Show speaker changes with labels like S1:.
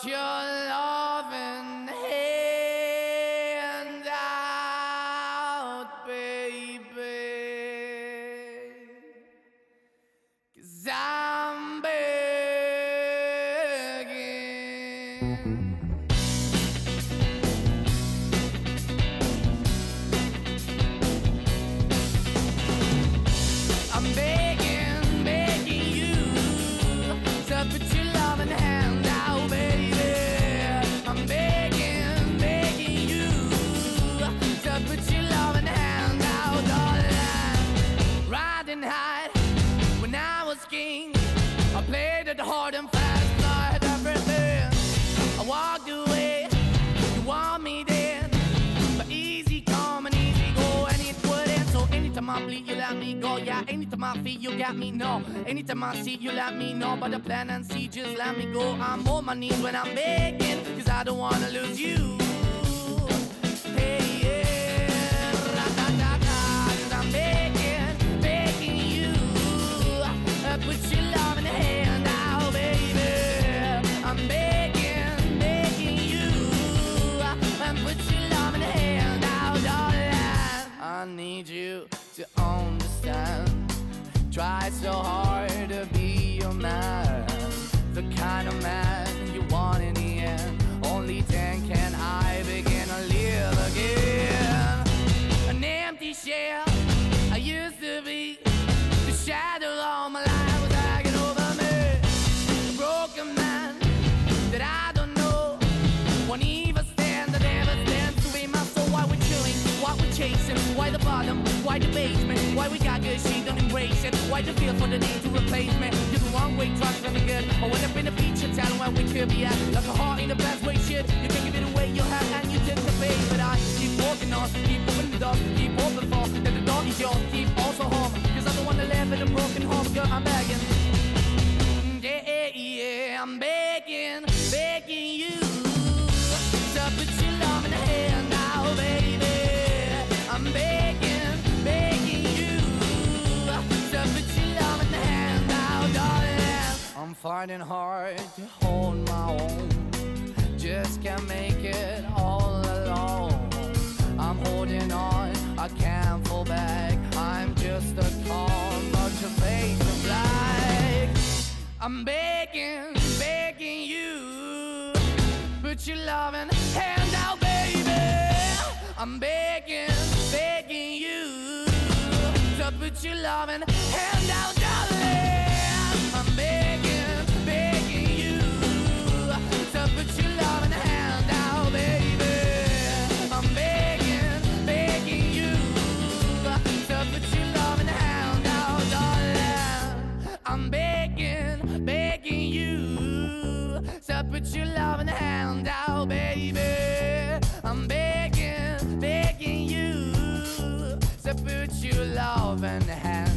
S1: put your loving hand out, baby, 'cause I'm begging. I'm begging, begging you to put your loving hand out, baby. I'm begging, begging you to put your loving hand out, darling. Riding high when I was king, I played it hard and fast, I had everything. I walked away, you want me then, but easy come and easy go, and it wouldn't. So anytime I bleed, you let me go. Yeah, anytime I feel, you got me, no. Anytime I see, you let me know. But the plan and see, just let me go. I'm on my knees when I'm begging, 'cause I don't wanna lose you. Hey, yeah, ra-da-da-da, 'cause I'm begging, begging you, put your loving hand out, baby. I'm begging, begging you, put your loving hand out, darling. I need you to understand. Try so hard to be your man, the kind of man you want in the end. Only then can I begin to live again. An empty shell I used to be, the shadow all my life was hanging over me. A broken man that I don't know, won't even stand, that never stands to be my soul. Why we're chilling, why we're chasing, why the bottom, why the basement, why we got good, she don't embrace it, why the feel for the need to replace me. You're the wrong way, trying to be good. I went up in the feature town where we could be at, like a heart in the best way, shit. You can give it away, you have, and you take the bait. But I keep walking on, keep opening the door, keep open for, that the door is yours, keep also home, 'cause I'm the one that live in a broken home, girl, I'm begging. Yeah, yeah, I'm begging, begging you to put your love in the hand now, baby. I'm begging, begging you to put your love in the hand now, darling. I'm fighting hard to hold my own, just can't make it all alone. I'm holding on, I can't fall back, I'm just a call, but your face is black. I'm begging, begging you, put your loving hand out, baby. I'm begging, begging you to put your loving hand out, darling. I'm begging, begging you to put your loving hand out, baby. I'm begging, begging you to put your loving hand out, darling. I'm begging, begging you to put your loving hand out, baby. I'm begging, begging you to put your loving hand